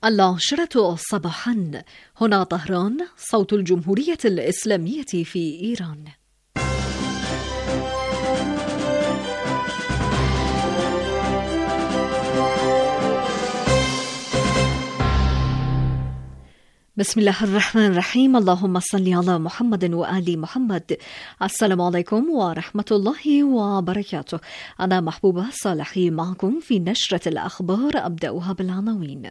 العاشرة صباحا. هنا طهران، صوت الجمهورية الإسلامية في إيران. بسم الله الرحمن الرحيم. اللهم صل على محمد وآل محمد. السلام عليكم ورحمة الله وبركاته. أنا محبوبة صالحي معكم في نشرة الأخبار. أبدأها بالعناوين.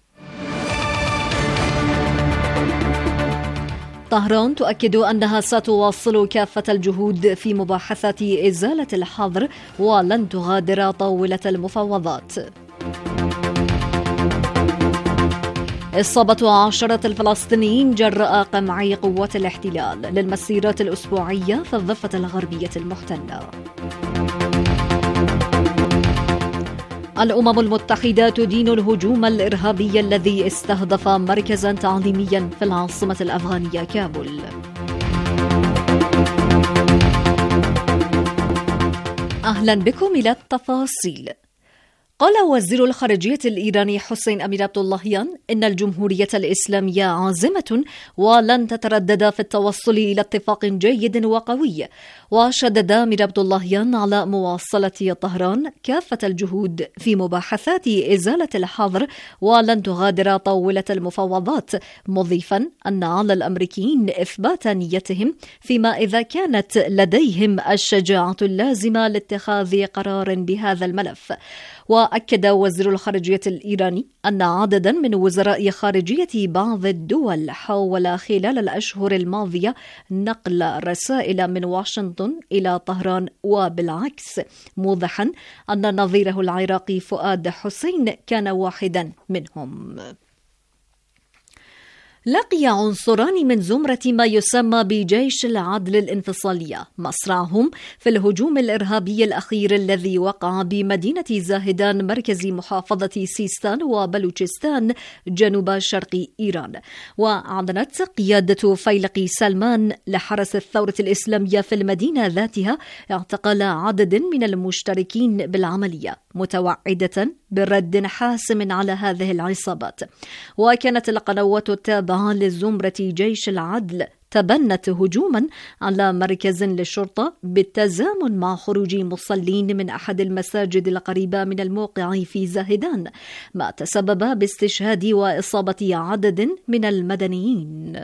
طهران تؤكد أنها ستواصل كافة الجهود في مباحثات إزالة الحظر ولن تغادر طاولة المفاوضات. إصابة 10 الفلسطينيين جراء قمع قوات الاحتلال للمسيرات الأسبوعية في الضفة الغربية المحتلة. الأمم المتحدة تدين الهجوم الإرهابي الذي استهدف مركزا تعليميا في العاصمة الأفغانية كابول. أهلا بكم إلى التفاصيل. قال وزير الخارجية الإيراني حسين أمير عبداللهيان إن الجمهورية الإسلامية عازمة ولن تتردد في التوصل إلى اتفاق جيد وقوي. وشدد أمير عبداللهيان على مواصلة طهران كافة الجهود في مباحثات إزالة الحظر ولن تغادر طاولة المفاوضات، مضيفا أن على الأمريكيين إثبات نيتهم فيما إذا كانت لديهم الشجاعة اللازمة لاتخاذ قرار بهذا الملف. وأكد وزير الخارجية الإيراني أن عددا من وزراء خارجية بعض الدول حاول خلال الأشهر الماضية نقل رسائل من واشنطن إلى طهران وبالعكس، موضحا أن نظيره العراقي فؤاد حسين كان واحدا منهم. لقي عنصران من زمرة ما يسمى بجيش العدل الانفصالية مصرعهم في الهجوم الإرهابي الأخير الذي وقع بمدينة زاهدان مركز محافظة سيستان وبلوچستان جنوب شرق إيران. وأعلنت قيادة فيلق سلمان لحرس الثورة الإسلامية في المدينة ذاتها اعتقال عدد من المشتركين بالعملية، متوعدة برد حاسم على هذه العصابات. وكانت القنوات التابعة لزمرة جيش العدل تبنت هجوما على مركز للشرطة بالتزامن مع خروج مصلين من أحد المساجد القريبة من الموقع في زاهدان، ما تسبب باستشهاد وإصابة عدد من المدنيين.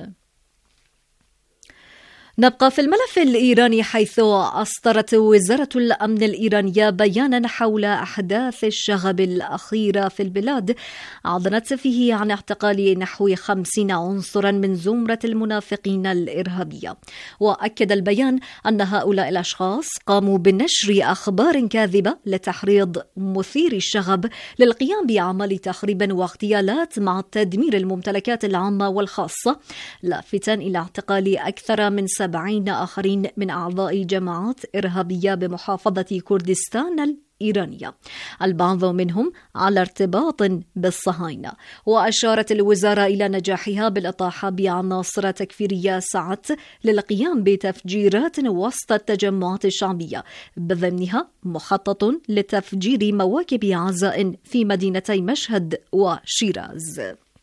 نبقى في الملف الإيراني، حيث أصدرت وزارة الأمن الإيرانية بيانا حول أحداث الشغب الأخيرة في البلاد، أعلنت فيه عن اعتقال نحو 50 عنصرا من زمرة المنافقين الإرهابية. وأكد البيان أن هؤلاء الأشخاص قاموا بنشر أخبار كاذبة لتحريض مثير الشغب للقيام بأعمال تخريب واغتيالات مع تدمير الممتلكات العامة والخاصة، لافتا إلى اعتقال أكثر من 70 آخرين من أعضاء جماعات إرهابية بمحافظة كردستان الإيرانية، البعض منهم على ارتباط بالصهاينة. وأشارت الوزارة إلى نجاحها بالإطاحة بعناصر تكفيرية سعت للقيام بتفجيرات وسط التجمعات الشعبية، بضمنها مخطط لتفجير مواكب عزاء في مدينتي مشهد وشيراز.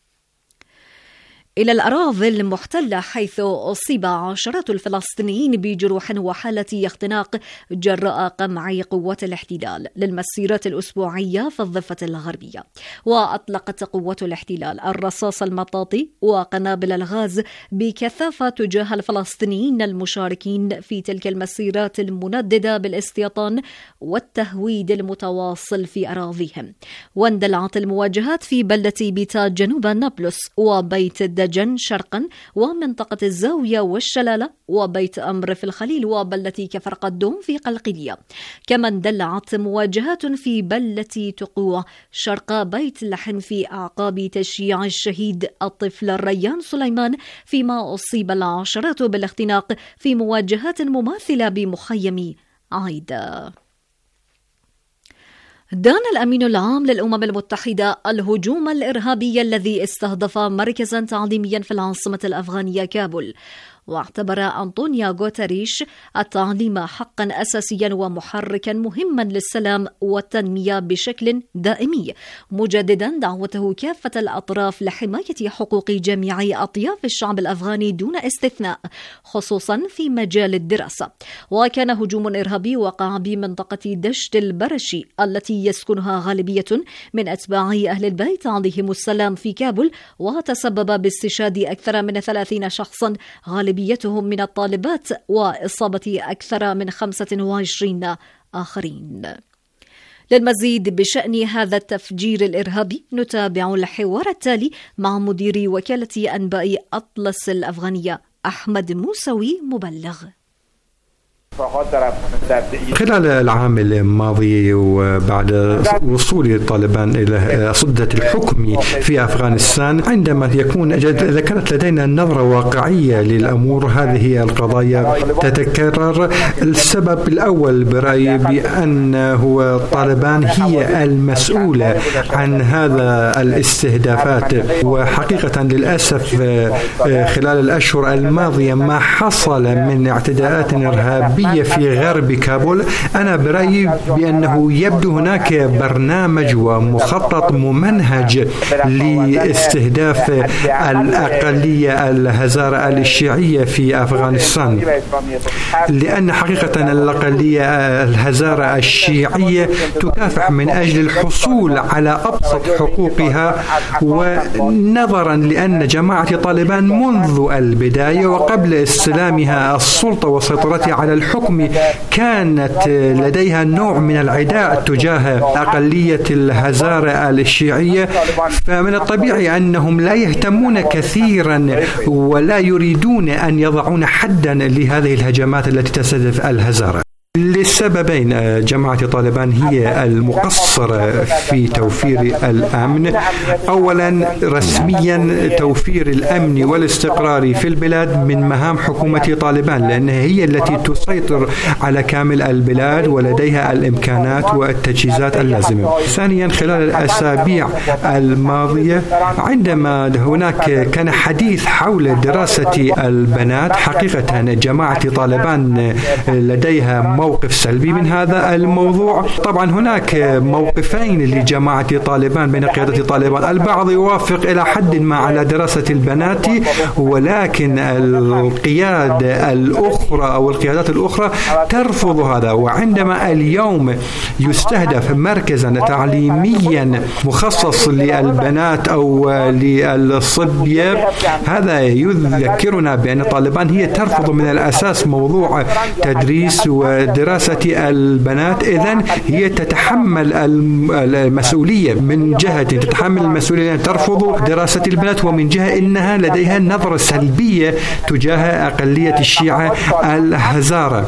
إلى الأراضي المحتلة، حيث أصيب 10 الفلسطينيين بجروح وحالة اختناق جراء قمع قوات الاحتلال للمسيرات الأسبوعية في الضفة الغربية. وأطلقت قوات الاحتلال الرصاص المطاطي وقنابل الغاز بكثافة تجاه الفلسطينيين المشاركين في تلك المسيرات المنددة بالاستيطان والتهويد المتواصل في أراضيهم. واندلعت المواجهات في بلدة بيتا جنوب نابلس وبيت الدجن شرقا ومنطقة الزاوية والشلالة وبيت أمر في الخليل وبلة كفر قدوم في قلقلية. كما اندلعت مواجهات في بلة تقوى شرق بيت لحم في أعقاب تشييع الشهيد الطفل الريان سليمان، فيما أصيب 10 بالاختناق في مواجهات مماثلة بمخيم عايدة. دان الأمين العام للأمم المتحدة الهجوم الإرهابي الذي استهدف مركزا تعليميا في العاصمة الأفغانية كابول. واعتبر أنطونيو غوتريش التعليم حقا أساسيا ومحركا مهما للسلام والتنمية بشكل دائمي، مجددا دعوته كافة الأطراف لحماية حقوق جميع أطياف الشعب الأفغاني دون استثناء، خصوصا في مجال الدراسة. وكان هجوم إرهابي وقع بمنطقة دشت البرشي التي يسكنها غالبية من أتباع أهل البيت عليهم السلام في كابول، وتسبب باستشهاد أكثر من 30 شخصا غالبيتهم من الطالبات وإصابة أكثر من 25 آخرين. للمزيد بشأن هذا التفجير الإرهابي نتابع الحوار التالي مع مدير وكالة أنباء أطلس الأفغانية أحمد موسوي مبلغ. خلال العام الماضي وبعد وصول طالبان إلى سدة الحكم في أفغانستان، عندما إذا كانت لدينا نظرة واقعية للأمور، هذه القضايا تتكرر. السبب الأول برأيي بأن هو طالبان هي المسؤولة عن هذا الاستهدافات، وحقيقة للأسف خلال الأشهر الماضية ما حصل من اعتداءات إرهابية في غرب كابول، أنا برأيي بأنه يبدو هناك برنامج ومخطط ممنهج لاستهداف الأقلية الهزارة الشيعية في أفغانستان، لأن حقيقة الأقلية الهزارة الشيعية تكافح من أجل الحصول على أبسط حقوقها، ونظرا لأن جماعة طالبان منذ البداية وقبل استلامها السلطة وسيطرتها على الحكم كانت لديها نوع من العداء تجاه أقلية الهزارة الشيعية، فمن الطبيعي أنهم لا يهتمون كثيرا ولا يريدون أن يضعون حدا لهذه الهجمات التي تستهدف الهزارة. لسببين: جماعة طالبان هي المقصرة في توفير الأمن. أولا، رسميا توفير الأمن والاستقرار في البلاد من مهام حكومة طالبان، لأنها هي التي تسيطر على كامل البلاد ولديها الإمكانات والتجهيزات اللازمة. ثانيا، خلال الأسابيع الماضية عندما هناك كان حديث حول دراسة البنات، حقيقة جماعة طالبان لديها موقف سلبي من هذا الموضوع. طبعا هناك موقفين لجماعة طالبان بين قيادة طالبان، البعض يوافق إلى حد ما على دراسة البنات، ولكن القيادة الأخرى أو القيادات الأخرى ترفض هذا. وعندما اليوم يستهدف مركزا تعليميا مخصص للبنات أو للصبية، هذا يذكرنا بأن طالبان هي ترفض من الأساس موضوع تدريس ودراسة البنات. إذن هي تتحمل المسؤولية، من جهة تتحمل المسؤولية أن ترفض دراسة البنات، ومن جهة إنها لديها نظرة سلبية تجاه أقلية الشيعة الهزارة.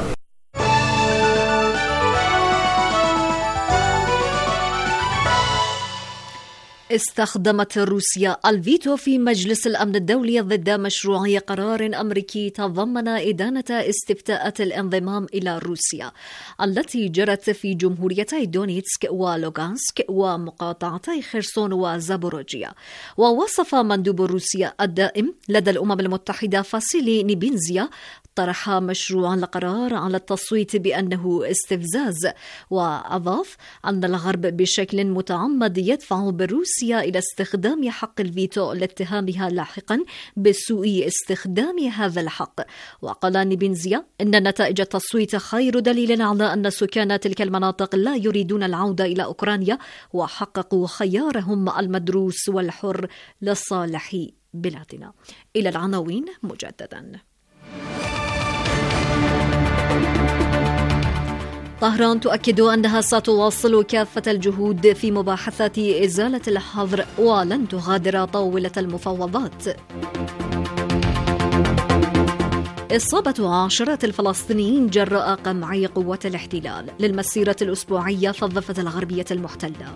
استخدمت روسيا الفيتو في مجلس الأمن الدولي ضد مشروع قرار أمريكي تضمن إدانة استفتاءات الانضمام إلى روسيا التي جرت في جمهوريتي دونيتسك ولوغانسك ومقاطعتي خرسون وزابوروجيا. ووصف مندوب روسيا الدائم لدى الأمم المتحدة فاسيلي نيبينزيا طرح مشروع القرار على التصويت بأنه استفزاز، وأضاف أن الغرب بشكل متعمد يدفع بروسيا إلى استخدام حق الفيتو لاتهامها لاحقا بسوء استخدام هذا الحق. وقال نيبينزيا إن نتائج التصويت خير دليل على أن سكان تلك المناطق لا يريدون العودة إلى أوكرانيا، وحققوا خيارهم المدروس والحر لصالح بلادنا. إلى العناوين مجددا. طهران تؤكد أنها ستواصل كافة الجهود في مباحثات إزالة الحظر ولن تغادر طاولة المفاوضات. إصابة عشرات الفلسطينيين جراء قمع قوات الاحتلال للمسيرة الأسبوعية في الضفة الغربية المحتلة.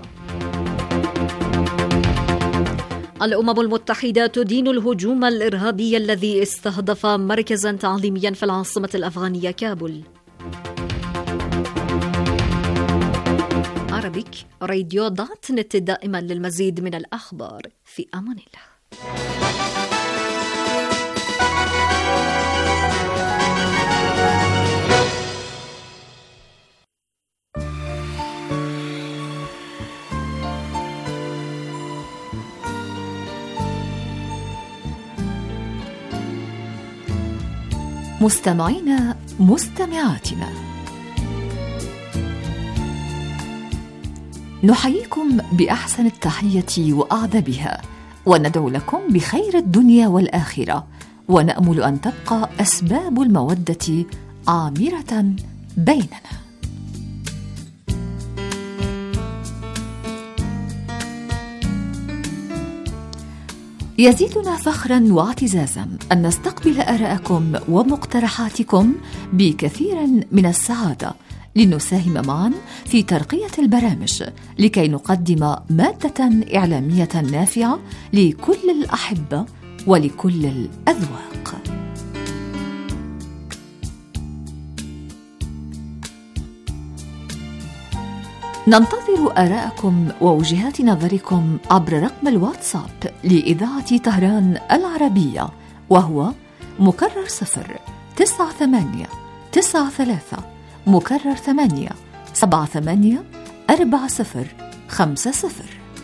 الأمم المتحدة تدين الهجوم الإرهابي الذي استهدف مركزا تعليميا في العاصمة الأفغانية كابول. عربيك راديو.نت دائما للمزيد من الأخبار. في أمان الله. مستمعينا مستمعاتنا، نحييكم بأحسن التحية وأعذبها، وندعو لكم بخير الدنيا والآخرة، ونأمل أن تبقى أسباب المودة عامرة بيننا. يزيدنا فخرا واعتزازا أن نستقبل آراءكم ومقترحاتكم بكثير من السعادة، لنساهم معا في ترقية البرامج لكي نقدم مادة إعلامية نافعة لكل الأحبة ولكل الأذواق. ننتظر آراءكم ووجهات نظركم عبر رقم الواتساب لإذاعة طهران العربية، وهو مكرر 09893 مكرر 8784050.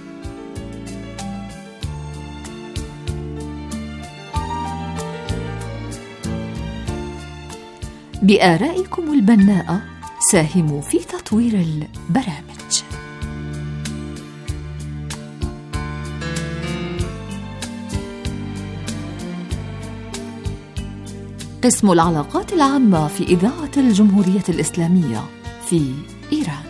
بآرائكم البناءة ساهموا في تطوير البرامج. قسم العلاقات العامة في إذاعة الجمهورية الإسلامية في إيران.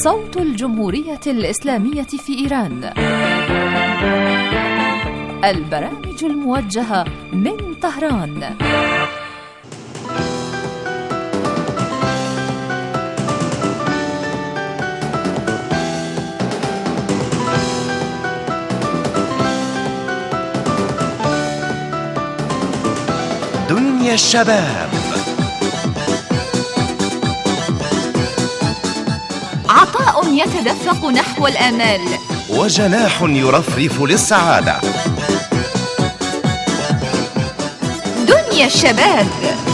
صوت الجمهورية الإسلامية في إيران. البرامج الموجهة من طهران. دنيا الشباب، عطاء يتدفق نحو الآمال، وجناح يرفرف للسعادة. دنيا الشباب.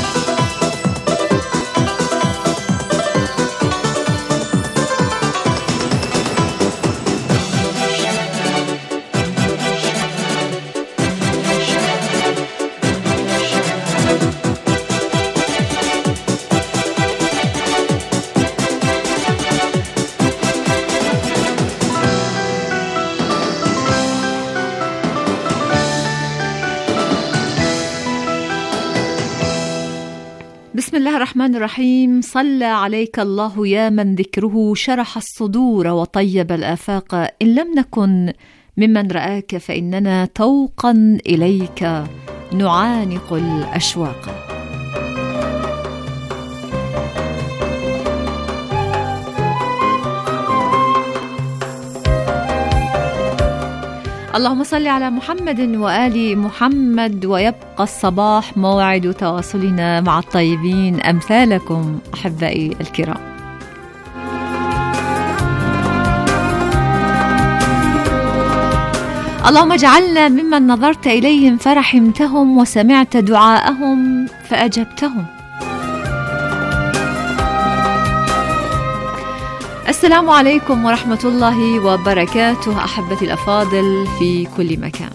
بسم الله الرحمن الرحيم. صلى عليك الله يا من ذكره شرح الصدور وطيب الآفاق. إن لم نكن ممن رآك فإننا توقا إليك نعانق الأشواق. اللهم صل على محمد وآل محمد. ويبقى الصباح موعد تواصلنا مع الطيبين أمثالكم أحبائي الكرام. اللهم اجعلنا ممن نظرت إليهم فرحمتهم وسمعت دعاءهم فأجبتهم. السلام عليكم ورحمة الله وبركاته أحبتي الأفاضل في كل مكان.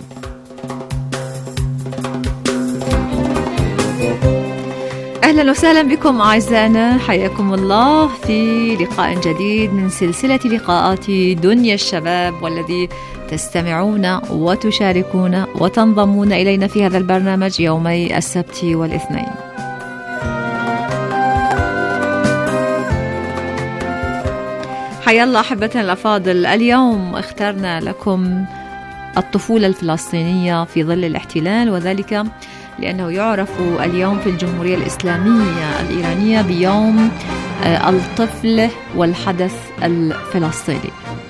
أهلا وسهلا بكم أعزائنا، حياكم الله في لقاء جديد من سلسلة لقاءات دنيا الشباب، والذي تستمعون وتشاركون وتنضمون إلينا في هذا البرنامج يومي السبت والاثنين. حيا الله أحبتنا الأفاضل. اليوم اخترنا لكم الطفولة الفلسطينية في ظل الاحتلال، وذلك لأنه يعرف اليوم في الجمهورية الإسلامية الإيرانية بيوم الطفل والحدث الفلسطيني.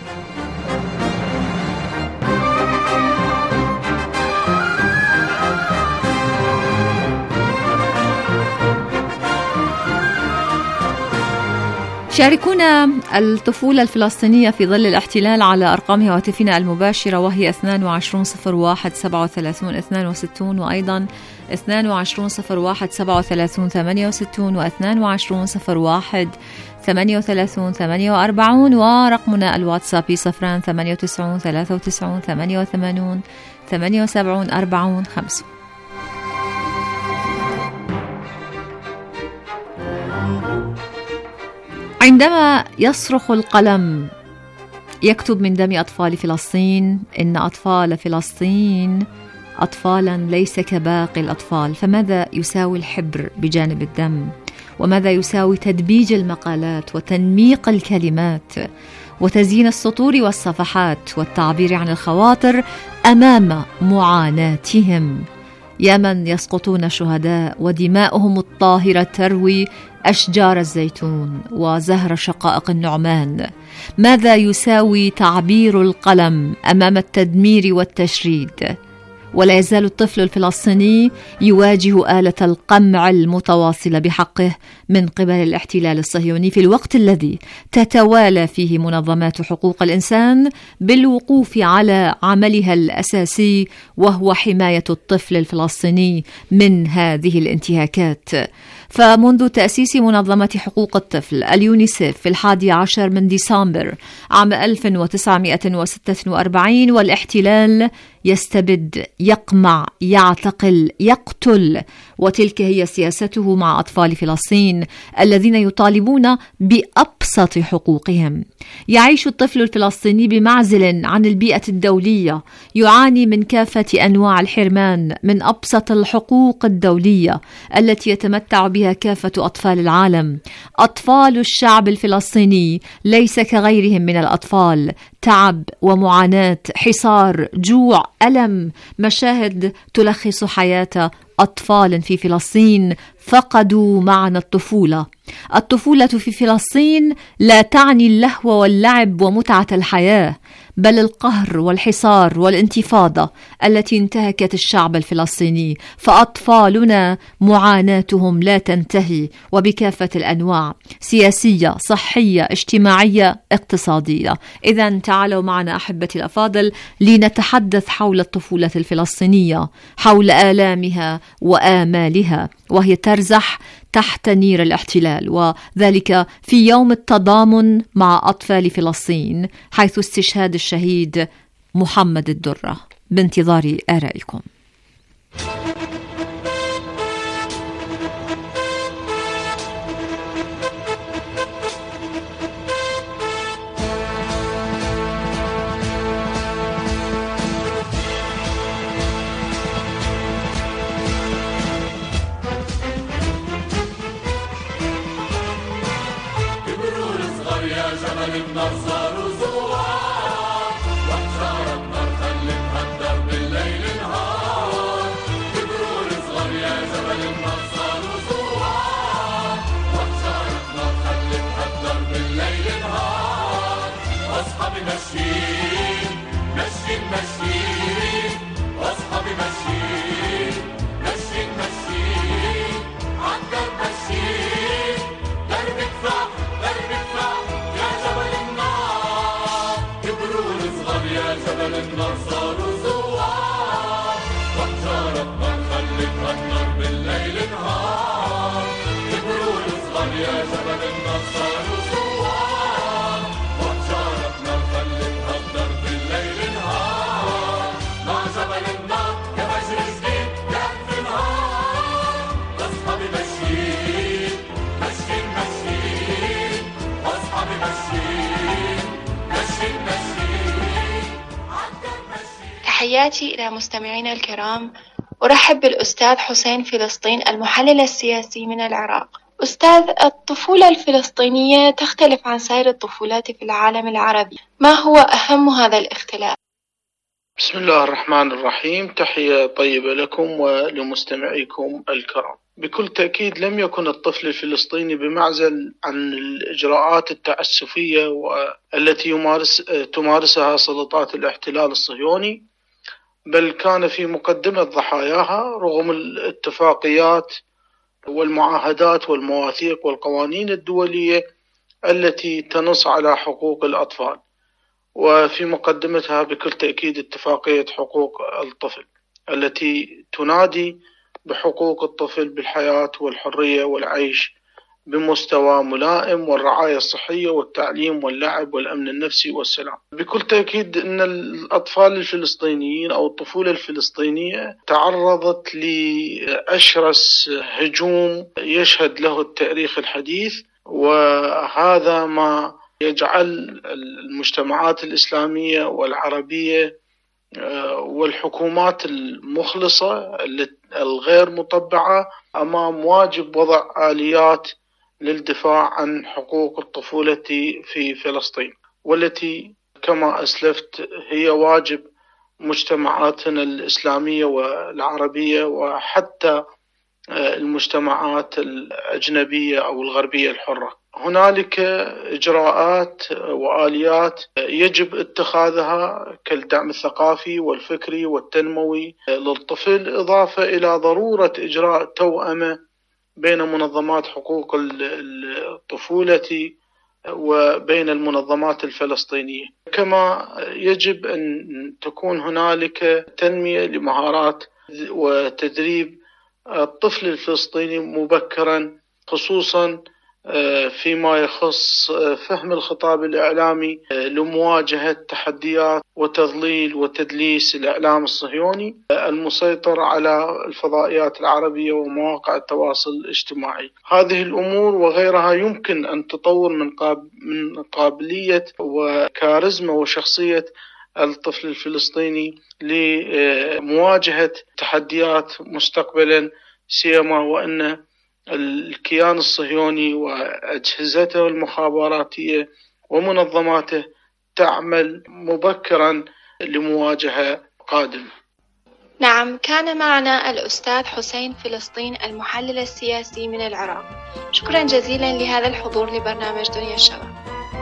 شاركونا الطفولة الفلسطينية في ظل الاحتلال على أرقام هواتفنا المباشرة، وهي 2201-01-37-62، وأيضا 2201-37-68، و2201-38-48، ورقمنا الواتسابي 098-93-88-78-40. عندما يصرخ القلم يكتب من دم أطفال فلسطين إن أطفال فلسطين أطفالا ليس كباقي الأطفال. فماذا يساوي الحبر بجانب الدم؟ وماذا يساوي تدبيج المقالات وتنميق الكلمات وتزيين السطور والصفحات والتعبير عن الخواطر أمام معاناتهم؟ يا من يسقطون شهداء ودماؤهم الطاهرة تروي أشجار الزيتون وزهر شقائق النعمان، ماذا يساوي تعبير القلم أمام التدمير والتشريد؟ ولا يزال الطفل الفلسطيني يواجه آلة القمع المتواصلة بحقه من قبل الاحتلال الصهيوني، في الوقت الذي تتوالى فيه منظمات حقوق الإنسان بالوقوف على عملها الأساسي، وهو حماية الطفل الفلسطيني من هذه الانتهاكات. فمنذ تأسيس منظمة حقوق الطفل اليونيسيف في 11 من ديسمبر عام 1946 والاحتلال يستبد، يقمع، يعتقل، يقتل، وتلك هي سياسته مع أطفال فلسطين الذين يطالبون بأبسط حقوقهم. يعيش الطفل الفلسطيني بمعزل عن البيئة الدولية، يعاني من كافة أنواع الحرمان من أبسط الحقوق الدولية التي يتمتع بها كافة أطفال العالم. أطفال الشعب الفلسطيني ليس كغيرهم من الأطفال، تعب ومعاناة، حصار، جوع، ألم، مشاهد تلخص حياة أطفال في فلسطين فقدوا معنى الطفولة. الطفولة في فلسطين لا تعني اللهو واللعب ومتعة الحياة، بل القهر والحصار والانتفاضة التي انتهكت الشعب الفلسطيني. فأطفالنا معاناتهم لا تنتهي، وبكافة الأنواع، سياسية، صحية، اجتماعية، اقتصادية. إذن تعالوا معنا أحبتي الأفاضل لنتحدث حول الطفولة الفلسطينية، حول آلامها وآمالها وهي ترزح تحت نير الاحتلال، وذلك في يوم التضامن مع أطفال فلسطين حيث استشهاد الشهيد محمد الدرة. بانتظار آرائكم. تحياتي إلى مستمعينا الكرام. أرحب بالأستاذ حسين فلسطين المحلل السياسي من العراق. أستاذ، الطفولة الفلسطينية تختلف عن سائر الطفولات في العالم العربي، ما هو أهم هذا الاختلاف؟ بسم الله الرحمن الرحيم. تحية طيبة لكم ولمستمعيكم الكرام. بكل تأكيد لم يكن الطفل الفلسطيني بمعزل عن الإجراءات التعسفية والتي تمارسها سلطات الاحتلال الصهيوني، بل كان في مقدمة ضحاياها رغم الاتفاقيات والمعاهدات والمواثيق والقوانين الدولية التي تنص على حقوق الأطفال، وفي مقدمتها بكل تأكيد اتفاقية حقوق الطفل التي تنادي بحقوق الطفل بالحياة والحرية والعيش بمستوى ملائم، والرعاية الصحية والتعليم واللعب والأمن النفسي والسلام. بكل تأكيد أن الأطفال الفلسطينيين أو الطفولة الفلسطينية تعرضت لأشرس هجوم يشهد له التاريخ الحديث، وهذا ما يجعل المجتمعات الإسلامية والعربية والحكومات المخلصة الغير مطبعة أمام واجب وضع آليات للدفاع عن حقوق الطفولة في فلسطين، والتي كما أسلفت هي واجب مجتمعاتنا الإسلامية والعربية وحتى المجتمعات الأجنبية أو الغربية الحرة. هنالك إجراءات وآليات يجب اتخاذها كالدعم الثقافي والفكري والتنموي للطفل، إضافة إلى ضرورة إجراء توأمة بين منظمات حقوق الطفولة وبين المنظمات الفلسطينية. كما يجب أن تكون هنالك تنمية لمهارات وتدريب الطفل الفلسطيني مبكرا، خصوصا فيما يخص فهم الخطاب الإعلامي لمواجهة تحديات وتضليل وتدليس الإعلام الصهيوني المسيطر على الفضائيات العربية ومواقع التواصل الاجتماعي. هذه الأمور وغيرها يمكن أن تطور من قابلية وكاريزما وشخصية الطفل الفلسطيني لمواجهة تحديات مستقبلا، سيما وأن الكيان الصهيوني وأجهزته المخابراتية ومنظماته تعمل مبكرا لمواجهة قادمة. نعم، كان معنا الأستاذ حسين فلسطين المحلل السياسي من العراق. شكرا جزيلا لهذا الحضور لبرنامج دنيا الشباب.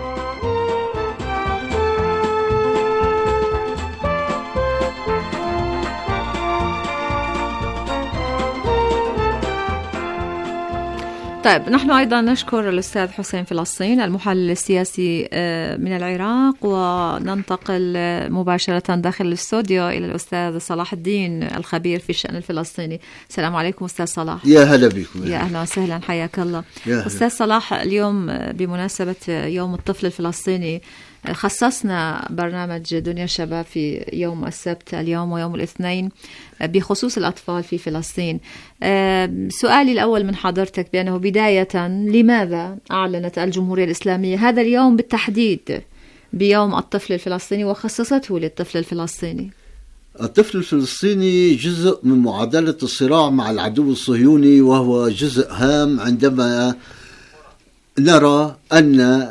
طيب، نحن أيضا نشكر الأستاذ حسين فلسطين المحلل السياسي من العراق، وننتقل مباشرة داخل الاستوديو إلى الأستاذ صلاح الدين الخبير في الشأن الفلسطيني. السلام عليكم أستاذ صلاح. يا هلا بكم. يا أهلا وسهلا، حياك الله. أستاذ صلاح، اليوم بمناسبة يوم الطفل الفلسطيني خصصنا برنامج دنيا الشباب في يوم السبت اليوم ويوم الاثنين بخصوص الأطفال في فلسطين. سؤالي الأول من حضرتك بأنه بداية، لماذا أعلنت الجمهورية الإسلامية هذا اليوم بالتحديد بيوم الطفل الفلسطيني وخصصته للطفل الفلسطيني؟ الطفل الفلسطيني جزء من معادلة الصراع مع العدو الصهيوني، وهو جزء هام عندما نرى أن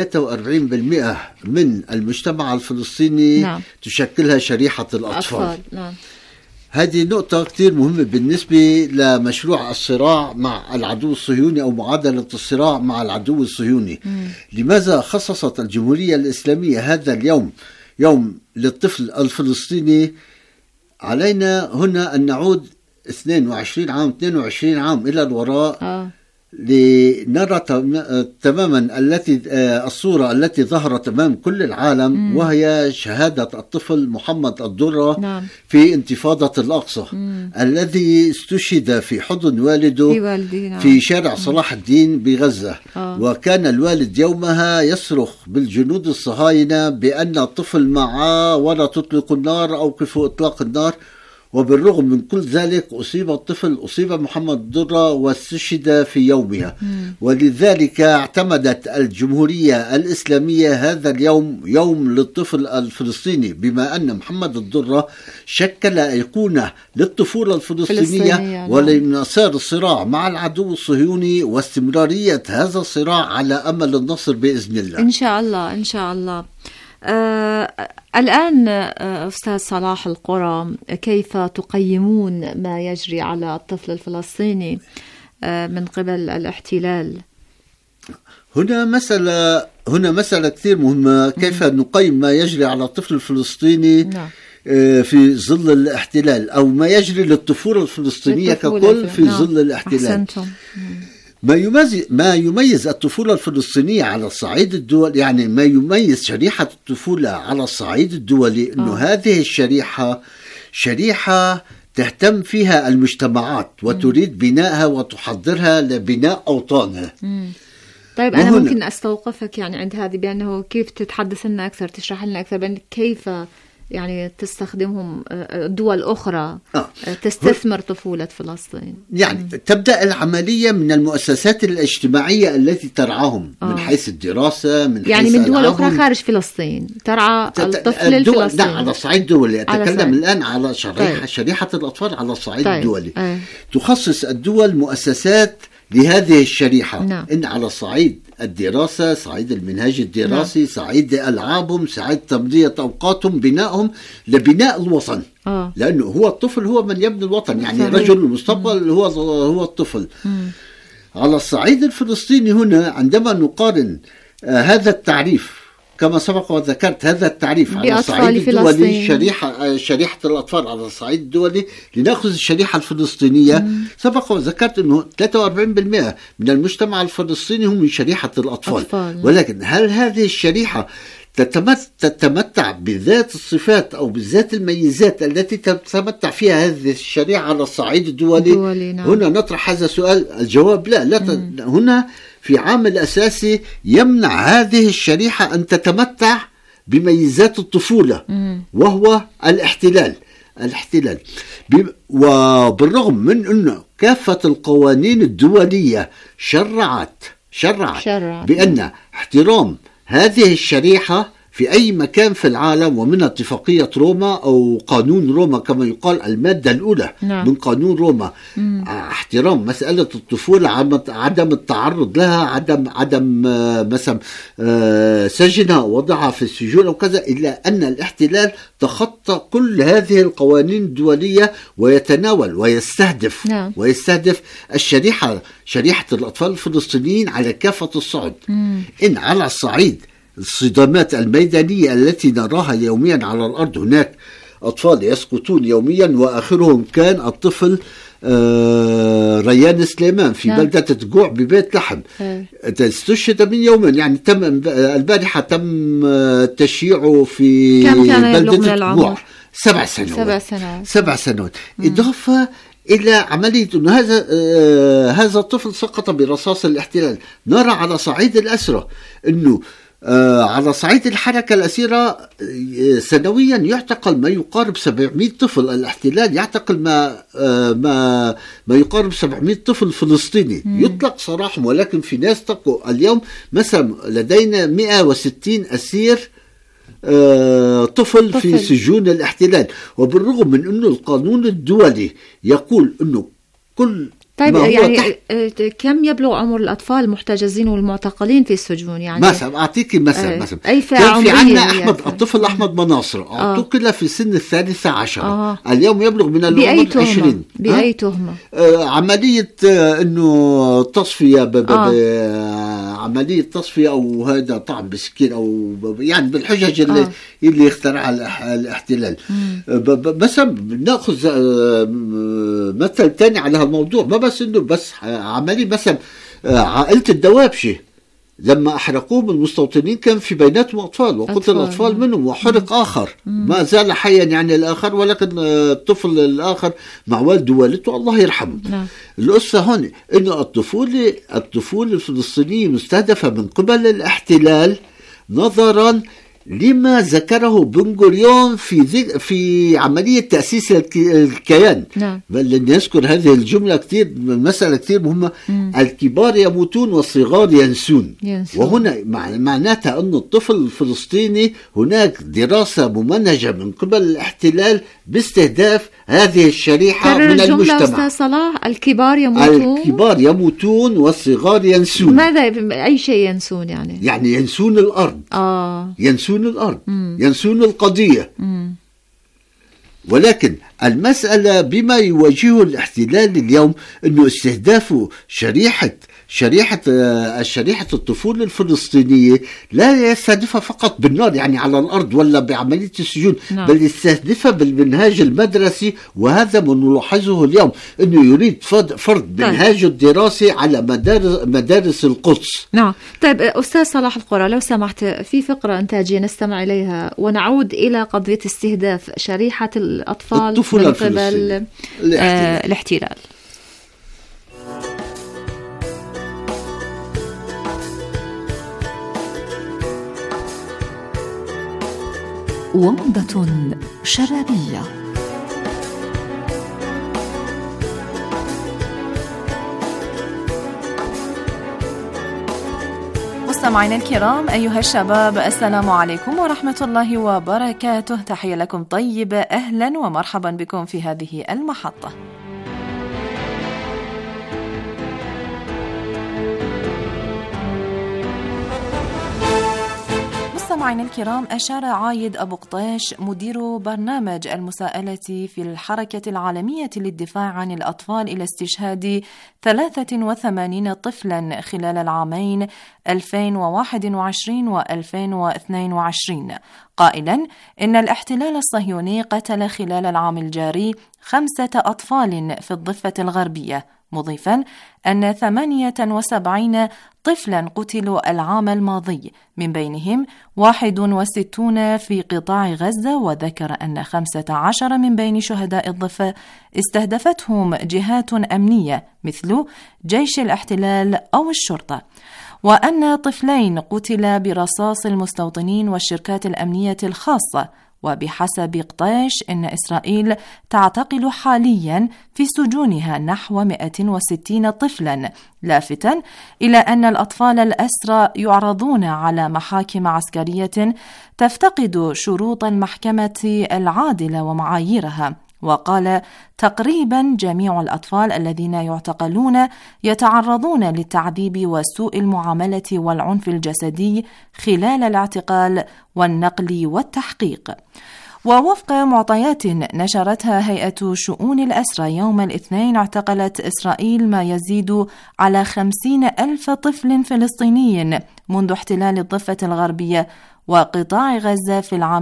43% من المجتمع الفلسطيني تشكلها شريحة الأطفال. هذه نقطة كتير مهمة بالنسبة لمشروع الصراع مع العدو الصهيوني أو معادلة الصراع مع العدو الصهيوني. لماذا خصصت الجمهورية الإسلامية هذا اليوم يوم للطفل الفلسطيني؟ علينا هنا أن نعود 22 عام إلى الوراء لنرى تماما الصورة التي ظهرت أمام كل العالم، وهي شهادة الطفل محمد الدرة في انتفاضة الأقصى الذي استشهد في حضن والده في شارع صلاح الدين بغزة. وكان الوالد يومها يصرخ بالجنود الصهاينة بأن الطفل معه ولا تطلق النار، أوقفوا إطلاق النار. وبالرغم من كل ذلك أصيب الطفل، أصيب محمد الدرة واستشهد في يومها. ولذلك اعتمدت الجمهورية الإسلامية هذا اليوم يوم للطفل الفلسطيني، بما أن محمد الدرة شكل أيقونة للطفولة الفلسطينية ولمسار الصراع مع العدو الصهيوني واستمرارية هذا الصراع على أمل النصر بإذن الله. إن شاء الله إن شاء الله. الآن أستاذ صلاح القرى، كيف تقيمون ما يجري على الطفل الفلسطيني من قبل الاحتلال؟ هنا مسألة كثير مهمة، كيف نقيم ما يجري على الطفل الفلسطيني في ظل الاحتلال، أو ما يجري للطفولة الفلسطينية ككل في ظل الاحتلال. ما يميز الطفولة الفلسطينية على الصعيد الدولي، يعني ما يميز شريحة الطفولة على الصعيد الدولي، أنه هذه شريحة تهتم فيها المجتمعات وتريد بنائها وتحضرها لبناء أوطانها. طيب، أنا ممكن أستوقفك يعني عند هذه، بأنه كيف تتحدث لنا أكثر، تشرح لنا أكثر بأن كيف يعني تستخدمهم دول أخرى تستثمر طفولة فلسطين. يعني تبدأ العملية من المؤسسات الاجتماعية التي ترعاهم من حيث الدراسة، من يعني من دول أخرى خارج فلسطين ترعى الطفل الفلسطيني. على الصعيد الدولي أتكلم الآن على شريحة الأطفال على الصعيد الدولي. تخصص الدول مؤسسات لهذه الشريحة. إن على الصعيد الدراسة، صعيد المنهاج الدراسي، صعيد ألعابهم، صعيد تمضية أوقاتهم، بنائهم لبناء الوطن. لأنه هو الطفل هو من يبني الوطن، يعني رجل المستقبل هو الطفل. على الصعيد الفلسطيني هنا عندما نقارن هذا التعريف كما سبق وذكرت، هذا التعريف على الصعيد الدولي، شريحة الأطفال على الصعيد الدولي، لنأخذ الشريحة الفلسطينية. سبق وذكرت أنه 43% من المجتمع الفلسطيني هم من شريحة الأطفال. ولكن هل هذه الشريحة تتمتع بذات الصفات أو بذات الميزات التي تتمتع فيها هذه الشريعة على الصعيد الدولي. نعم. هنا نطرح هذا السؤال، الجواب لا هنا في عامل أساسي يمنع هذه الشريحة أن تتمتع بميزات الطفولة، وهو الاحتلال. وبالرغم من أنه كافة القوانين الدولية شرعت بأن احترام هذه الشريحة في أي مكان في العالم، ومن اتفاقية روما أو قانون روما كما يقال، المادة الأولى من قانون روما، احترام مسألة الطفولة، عدم التعرض لها، عدم مثلا سجنها ووضعها في السجون أو كذا، إلا أن الاحتلال تخطى كل هذه القوانين الدولية ويتناول ويستهدف شريحة الأطفال الفلسطينيين على كافة الصعد. إن على الصعيد الصدامات الميدانية التي نراها يوميا على الأرض، هناك أطفال يسقطون يوميا، وآخرهم كان الطفل ريان سليمان في بلدة تقوع ببيت لحم، استشهد من يومين، يعني البارحة تم تشييعه في بلدة تقوع 7 سنوات. إضافة إلى عملية أن هذا الطفل سقط برصاص الاحتلال. نرى على صعيد الأسرة أنه على صعيد الحركة الأسيرة سنويا يعتقل ما يقارب 700 طفل. الاحتلال يعتقل ما يقارب 700 طفل فلسطيني يطلق سراحهم، ولكن في ناس تقوا. اليوم مثلا لدينا 160 أسير طفل في سجون الاحتلال، وبالرغم من أنه القانون الدولي يقول أنه كل طيب يعني كم يبلغ عمر الأطفال المحتجزين والمعتقلين في السجون؟ يعني مثلا أعطيك مثلا أي فئة كان في عنا عمرية الطفل أحمد مناصر اعتقل في سن 13. اليوم يبلغ من العمر 20. بأي تهمة؟ عملية أنه تصفية عملية تصفية أو هذا طعن بسكين أو يعني بالحجج اللي اخترعها الاحتلال. مثلا نأخذ مثل تاني على هالموضوع، ما بس إنه بس عملي مثلا عائلة الدوابشة لما أحرقوهم المستوطنين كان في بيناتهم أطفال، وقتل الأطفال منهم، وحرق آخر ما زال حيا يعني الآخر، ولكن الطفل الآخر مع والده ووالدته الله يرحمه. القصة هون إنه الطفولة الفلسطينية مستهدفة من قبل الاحتلال نظرا لما ذكره بن غوريون في عملية تأسيس الكيان. بل نذكر هذه الجملة كتير، مسألة كتير مهمة. الكبار يموتون والصغار ينسون. وهنا معناتها أن الطفل الفلسطيني هناك دراسة ممنهجة من قبل الاحتلال باستهداف هذه الشريحة من المجتمع. أستاذ صلاح، الكبار يموتون والصغار ينسون. ماذا أي شيء ينسون؟ يعني ينسون الأرض. ينسون الأرض. ينسون القضية. ولكن المسألة بما يواجهه الاحتلال اليوم أنه استهدافه شريحة الطفولة الفلسطينية لا يستهدفها فقط بالنار يعني على الأرض ولا بعملية السجون، بل يستهدفها بالمنهاج المدرسي. وهذا ما نلاحظه اليوم، أنه يريد فرض منهاج الدراسي على مدارس القدس. نعم. طيب أستاذ صلاح القرى، لو سمحت في فقرة إنتاجية نستمع إليها ونعود إلى قضية استهداف شريحة الأطفال من قبل الاحتلال. ومضة شبابية. مستمعينا الكرام، أيها الشباب، السلام عليكم ورحمة الله وبركاته. تحية لكم طيبة، أهلا ومرحبا بكم في هذه المحطة. مستمعينا الكرام، أشار عايد أبو قطيش مدير برنامج المساءلة في الحركة العالمية للدفاع عن الأطفال إلى استشهاد 83 طفلا خلال العامين 2021 و2022. قائلا إن الاحتلال الصهيوني قتل خلال العام الجاري 5 أطفال في الضفة الغربية، مضيفا أن 78 طفلا قتلوا العام الماضي، من بينهم 61 في قطاع غزة، وذكر أن 15 من بين شهداء الضفة استهدفتهم جهات أمنية مثل جيش الاحتلال أو الشرطة، وأن طفلين قتلا برصاص المستوطنين والشركات الأمنية الخاصة. وبحسب قطيش إن إسرائيل تعتقل حاليا في سجونها نحو 160 طفلا، لافتا إلى أن الأطفال الأسرى يعرضون على محاكم عسكرية تفتقد شروط المحكمة العادلة ومعاييرها. وقال تقريبا جميع الأطفال الذين يعتقلون يتعرضون للتعذيب وسوء المعاملة والعنف الجسدي خلال الاعتقال والنقل والتحقيق. ووفق معطيات نشرتها هيئة شؤون الأسرى يوم الاثنين، اعتقلت إسرائيل ما يزيد على 50,000 طفل فلسطيني منذ احتلال الضفة الغربية وقطاع غزة في العام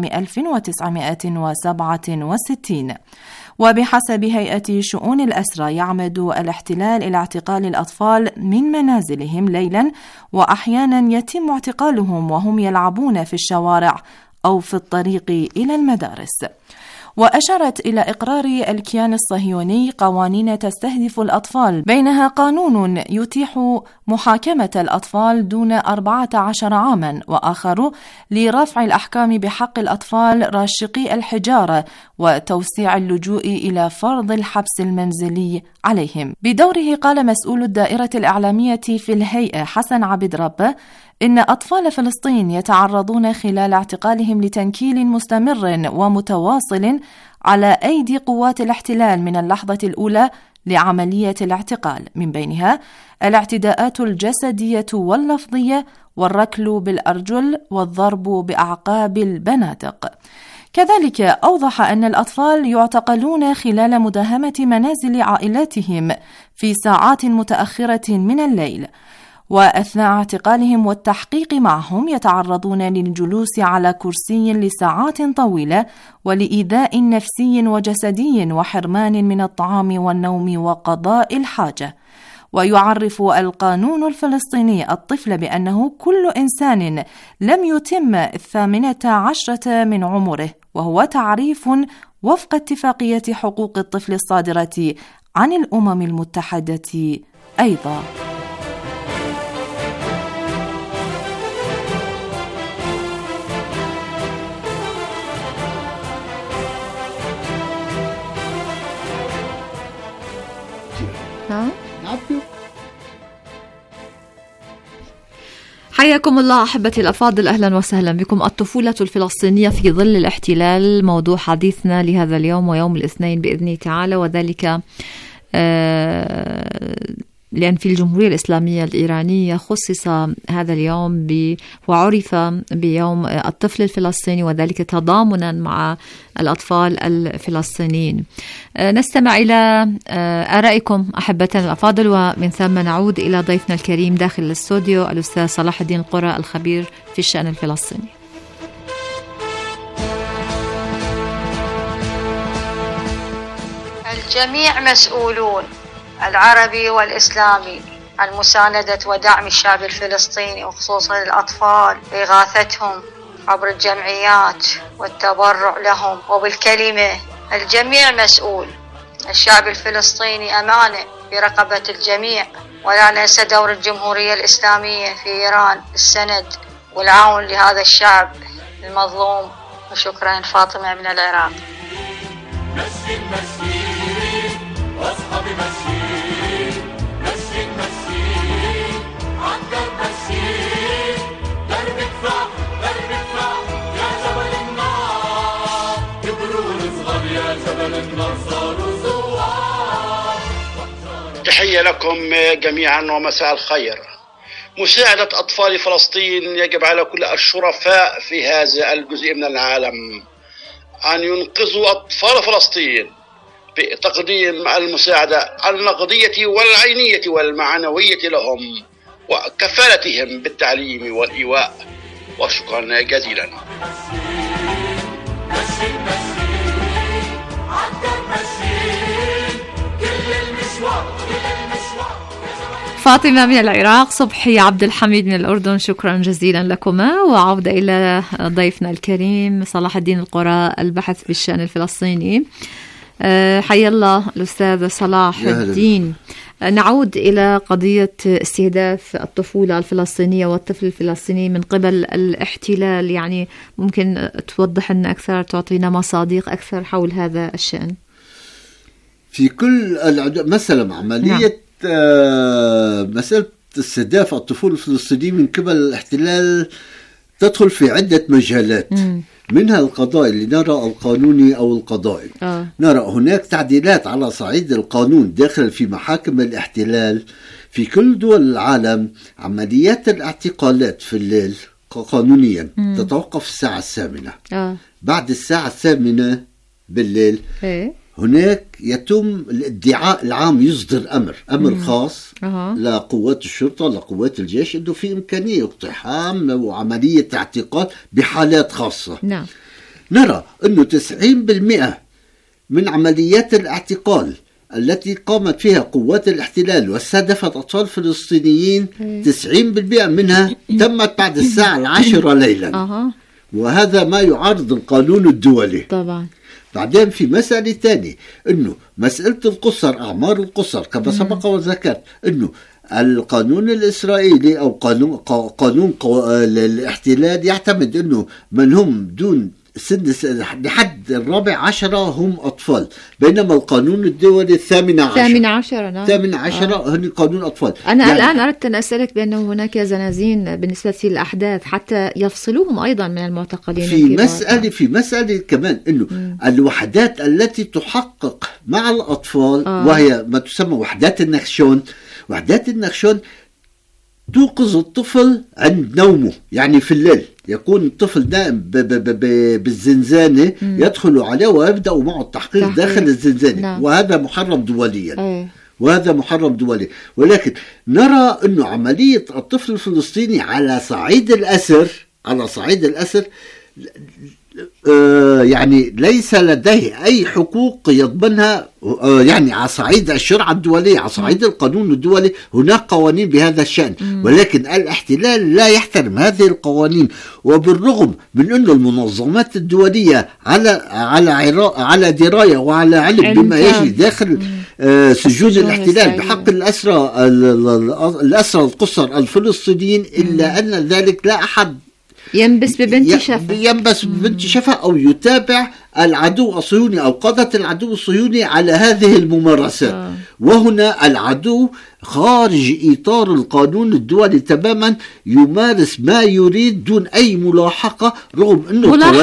1967. وبحسب هيئة شؤون الأسرى يعمد الاحتلال إلى اعتقال الأطفال من منازلهم ليلا، وأحيانا يتم اعتقالهم وهم يلعبون في الشوارع أو في الطريق إلى المدارس. وأشارت إلى إقرار الكيان الصهيوني قوانين تستهدف الأطفال، بينها قانون يتيح محاكمة الأطفال دون 14 عاما، وآخر لرفع الأحكام بحق الأطفال راشقي الحجارة وتوسيع اللجوء إلى فرض الحبس المنزلي عليهم. بدوره قال مسؤول الدائرة الإعلامية في الهيئة حسن عبد ربه إن أطفال فلسطين يتعرضون خلال اعتقالهم لتنكيل مستمر ومتواصل على أيدي قوات الاحتلال من اللحظة الأولى لعملية الاعتقال، من بينها الاعتداءات الجسدية واللفظية والركل بالأرجل والضرب بأعقاب البنادق. كذلك أوضح أن الأطفال يعتقلون خلال مداهمة منازل عائلاتهم في ساعات متأخرة من الليل، وأثناء اعتقالهم والتحقيق معهم يتعرضون للجلوس على كرسي لساعات طويلة ولإيذاء نفسي وجسدي وحرمان من الطعام والنوم وقضاء الحاجة. ويعرف القانون الفلسطيني الطفل بأنه كل إنسان لم يتم 18 من عمره، وهو تعريف وفق اتفاقية حقوق الطفل الصادرة عن الأمم المتحدة أيضا. حياكم الله أحبتي الأفاضل، أهلا وسهلا بكم. الطفولة الفلسطينية في ظل الاحتلال موضوع حديثنا لهذا اليوم ويوم الاثنين بإذنه تعالى، وذلك لأن في الجمهورية الإسلامية الإيرانية خصص هذا اليوم وعرف بيوم الطفل الفلسطيني، وذلك تضامنا مع الأطفال الفلسطينيين. نستمع إلى آرائكم أحبتنا الأفاضل، ومن ثم نعود إلى ضيفنا الكريم داخل الاستوديو الأستاذ صلاح الدين القرى الخبير في الشأن الفلسطيني. الجميع مسؤولون، العربي والإسلامي، عن مساندة ودعم الشعب الفلسطيني وخصوصا الأطفال، إغاثتهم عبر الجمعيات والتبرع لهم وبالكلمة. الجميع مسؤول. الشعب الفلسطيني أمانة برقبة الجميع، ولا ننسى دور الجمهورية الإسلامية في إيران السند والعون لهذا الشعب المظلوم. وشكرا. فاطمة من العراق. مسجد مسجد واصحابي مسجد، مسجد مسجد عالدرب مسجد، درب كفاح درب كفاح يا جبل النار، كبروا صغار يا جبل النار صاروا زوار. تحية لكم جميعا ومساء الخير. مساعدة أطفال فلسطين يجب على كل الشرفاء في هذا الجزء من العالم أن ينقذوا أطفال فلسطين بتقديم المساعدة النقدية والعينية والمعنوية لهم وكفالتهم بالتعليم والإيواء. وشكرا جزيلا. فاطمة من العراق، صبحي عبد الحميد من الأردن، شكرا جزيلا لكما. وعودة إلى ضيفنا الكريم صلاح الدين القرى، البحث بالشأن الفلسطيني. حيا الله الأستاذ صلاح الدين. نعود إلى قضية استهداف الطفولة الفلسطينية والطفل الفلسطيني من قبل الاحتلال، يعني ممكن توضح لنا أكثر، تعطينا مصادق أكثر حول هذا الشأن؟ في كل مثلا عملية مسألة استهداف الطفولة الفلسطينية من قبل الاحتلال تدخل في عدة مجالات، منها القضاء اللي نرى القانوني أو القضائي. نرى هناك تعديلات على صعيد القانون داخل في محاكم الاحتلال. في كل دول العالم عمليات الاعتقالات في الليل قانونيا تتوقف الساعة 8. بعد الساعة 8 بالليل هناك يتم الادعاء العام، يصدر أمر خاص لقوات الشرطة لقوات الجيش إنه في إمكانية اقتحام وعملية اعتقال بحالات خاصة. نعم. نرى أنه 90% من عمليات الاعتقال التي قامت فيها قوات الاحتلال واستهدفت أطفال فلسطينيين 90% منها تمت بعد الساعة 10 ليلا. وهذا ما يعارض القانون الدولي طبعا. بعدين في مسألة تانية، إنه مسألة القصر، أعمار القصر كما سبق وذكرت، إنه القانون الإسرائيلي أو قانون الاحتلال يعتمد إنه من هم دون سن لحد 14 هم أطفال، بينما القانون الدولي 18. نعم. 18 هن قانون أطفال. أنا يعني الآن أردت أن أسألك بأنه هناك زنازين بالنسبة للأحداث حتى يفصلوهم أيضا من المعتقلين. في مسألة كمان إنه الوحدات التي تحقق مع الأطفال وهي ما تسمى وحدات النخشون. وحدات النخشون توقظ الطفل عند نومه، يعني في الليل يكون الطفل نائم بالزنزانة، يدخل عليه ويبدأ معه التحقيق داخل الزنزانة. نعم. وهذا محرم دوليا. وهذا محرم دولي. ولكن نرى أنه عملية الطفل الفلسطيني على صعيد الأسر يعني ليس لديه أي حقوق يضمنها، يعني على صعيد الشرع الدولي، على صعيد القانون الدولي هناك قوانين بهذا الشأن، ولكن الاحتلال لا يحترم هذه القوانين. وبالرغم من أن المنظمات الدولية على دراية وعلى علم بما يجري داخل سجون الاحتلال بحق الأسرى القصر الفلسطينيين، إلا أن ذلك لا أحد ينبس ببنت شفا أو يتابع العدو الصهيوني أو قادة العدو الصهيوني على هذه الممارسات. وهنا العدو خارج إطار القانون الدولي تماما، يمارس ما يريد دون أي ملاحقة، رغم أن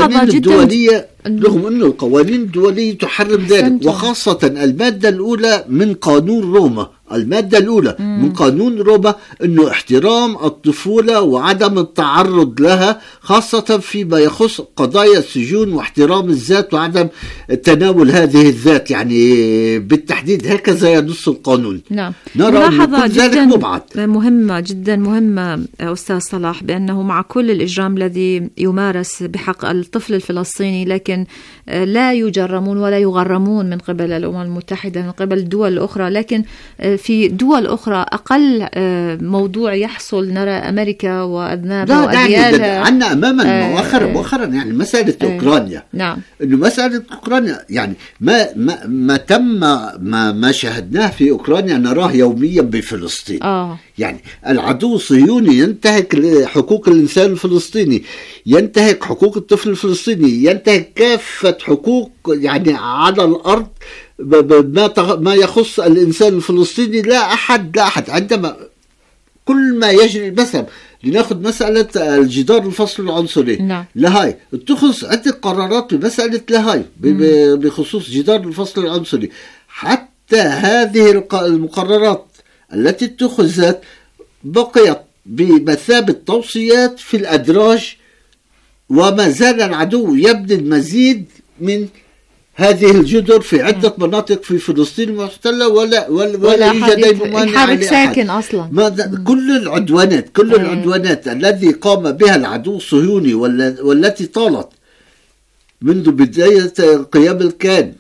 القوانين الدولية تحرم ذلك. وخاصة المادة الأولى من قانون روما، من قانون روما أنه احترام الطفولة وعدم التعرض لها، خاصة فيما يخص قضايا السجون واحترام الذات وعدم تناول هذه الذات، يعني بالتحديد هكذا ينص القانون. نعم. ملاحظة جدا مهمة أستاذ صلاح، بأنه مع كل الإجرام الذي يمارس بحق الطفل الفلسطيني، لكن لا يجرمون ولا يغرمون من قبل الأمم المتحدة، من قبل الدول الأخرى. لكن في دول أخرى أقل موضوع يحصل، نرى أمريكا وأذنابها وأديالها. عنا أماما مؤخرا يعني مسألة أوكرانيا. نعم. إنه مسألة أوكرانيا يعني ما تم ما شاهدناه في أوكرانيا نراه يوميا بفلسطين. يعني العدو الصهيوني ينتهك حقوق الإنسان الفلسطيني، ينتهك حقوق الطفل الفلسطيني، ينتهك كافة حقوق يعني على الأرض ما يخص الإنسان الفلسطيني. لا أحد عندما كل ما يجري، مثلا لنأخذ مسألة الجدار الفصل العنصري. نعم. لاهاي اتخذ عدة قرارات بمسألة لاهاي بخصوص جدار الفصل العنصري. حتى هذه المقررات التي اتخذت بقيت بمثابة توصيات في الأدراج، وما زال العدو يبني المزيد من هذه الجدر في عدة مناطق في فلسطين المحتلة، ولا يوجد يحرك ساكن أصلا. كل العدوانات التي قام بها العدو الصهيوني والتي طالت منذ بداية قيام الكيان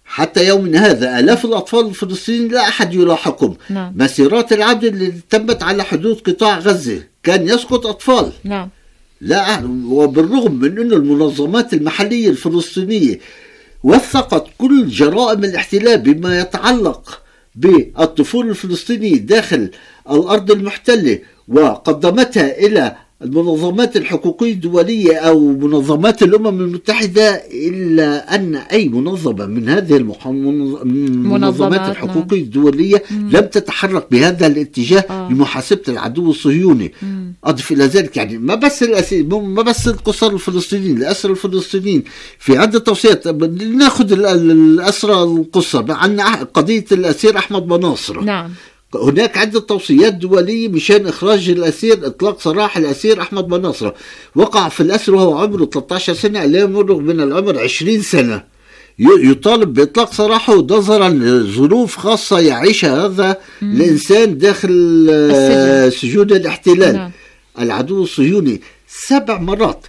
حتى يومنا هذا آلاف الأطفال الفلسطينيين لا أحد يلاحقهم. نعم. مسيرات العودة اللي تمت على حدود قطاع غزة كان يسقط أطفال. نعم. لا، وبالرغم من أن المنظمات المحلية الفلسطينية وثقت كل جرائم الاحتلال بما يتعلق بالطفولة الفلسطينية داخل الأرض المحتلة وقدمتها إلى المنظمات الحقوقية الدولية أو منظمات الأمم المتحدة، إلا أن أي منظمة من هذه المنظمات الحقوقية الدولية لم تتحرك بهذا الاتجاه لمحاسبة العدو الصهيوني. أضف إلى ذلك يعني ما بس القصر الفلسطينيين، الأسرى الفلسطينيين في عدة توصيات. نأخذ الأسرى القصر، عندنا قضية الأسير أحمد بناصرة. نعم. هناك عدة توصيات دولية مشان إخراج الأسير، إطلاق سراح الأسير أحمد بناصرة. وقع في الأسر وهو عمره 13 سنة، لا يمر من العمر 20 سنة. يطالب بإطلاق سراحه نظرا لظروف خاصة يعيشها هذا الإنسان داخل سجون الاحتلال. نعم. العدو الصهيوني 7 مرات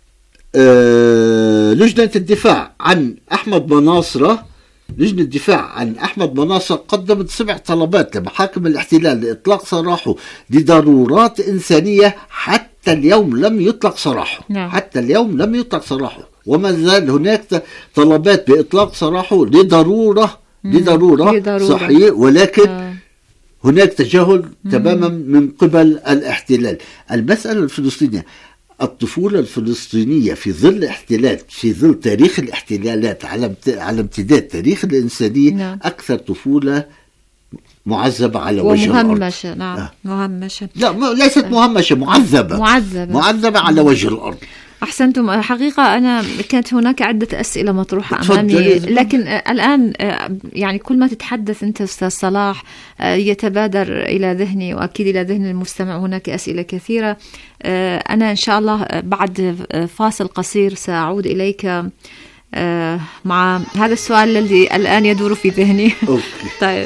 لجنة الدفاع عن أحمد بناصرة، لجنة الدفاع عن أحمد بناصرة قدمت 7 طلبات لمحاكم الاحتلال لإطلاق سراحه لضرورات إنسانية. حتى اليوم لم يطلق سراحه. نعم. حتى اليوم لم يطلق سراحه، وما زال هناك طلبات بإطلاق سراحه لضرورة صحيح، ولكن هناك تجاهل تماما من قبل الاحتلال. المسألة الفلسطينية، الطفولة الفلسطينية في ظل احتلال، في ظل تاريخ الاحتلالات على امتداد تاريخ الإنسانية، نعم. أكثر طفولة معذبة على وجه الأرض. ومهمشة. نعم. مهمشة. لا، ليست مهمشة، معذبة على وجه الأرض. أحسنتم. حقيقة أنا كانت هناك عدة أسئلة مطروحة أمامي، لكن الآن يعني كل ما تتحدث أنت أستاذ صلاح يتبادر إلى ذهني وأكيد إلى ذهن المستمع هناك أسئلة كثيرة. أنا إن شاء الله بعد فاصل قصير سأعود إليك مع هذا السؤال الذي الآن يدور في ذهني. طيب.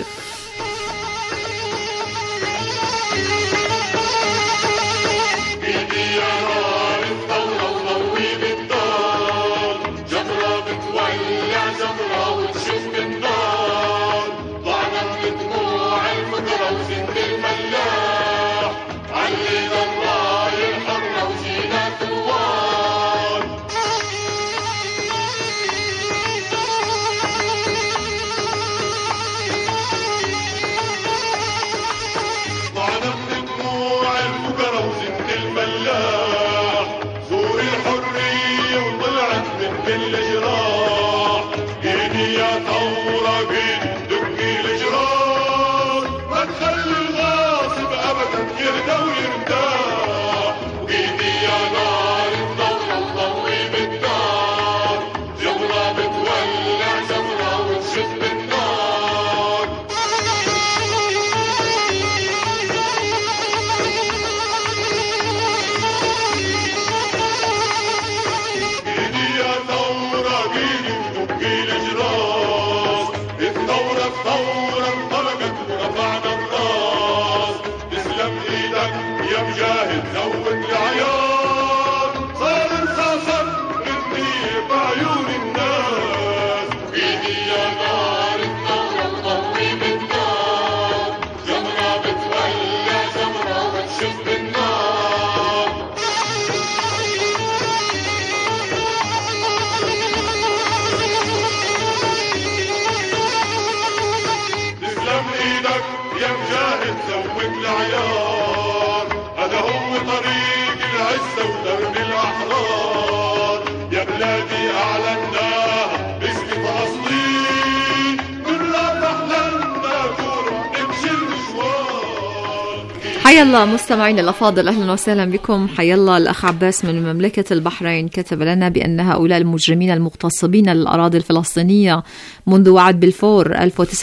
حيا الله مستمعين الأفاضل، أهلا وسهلا بكم. حيا الله الأخ عباس من مملكة البحرين كتب لنا بأن هؤلاء المجرمين المغتصبين للأراضي الفلسطينية منذ وعد بلفور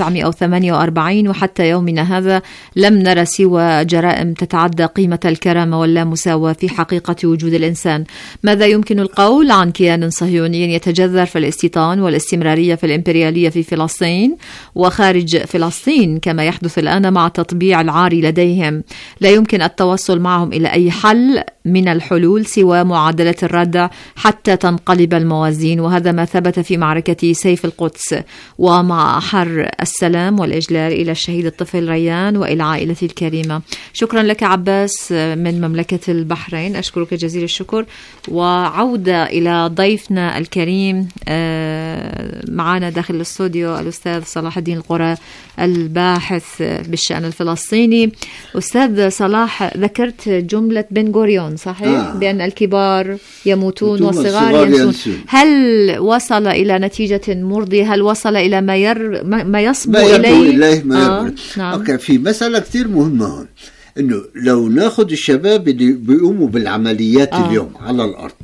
1948 وحتى يومنا هذا لم نرى سوى جرائم تتعدى قيمة الكرامة واللامساواة في حقيقة وجود الإنسان. ماذا يمكن القول عن كيان صهيوني يتجذر في الاستيطان والاستمرارية في الإمبريالية في فلسطين وخارج فلسطين كما يحدث الآن مع تطبيع العار لديهم؟ لا يمكن التوصل معهم إلى أي حل من الحلول سوى معادلة الردع حتى تنقلب الموازين، وهذا ما ثبت في معركة سيف القدس. ومع أحر السلام والإجلال إلى الشهيد الطفل ريان وإلى عائلته الكريمة. شكرا لك عباس من مملكة البحرين، أشكرك جزيل الشكر. وعودة إلى ضيفنا الكريم معنا داخل الاستوديو الأستاذ صلاح الدين القرى الباحث بالشأن الفلسطيني. أستاذ صلاح، ذكرت جملة بن غوريون صحيح؟ بأن الكبار يموتون والصغار ينسون. هل وصل إلى نتيجة مرضية؟ هل وصل إلى ما يصبو إليه؟ نعم. في مسألة كتير مهمة، إنه لو ناخد الشباب اللي بيقوموا بالعمليات اليوم على الأرض،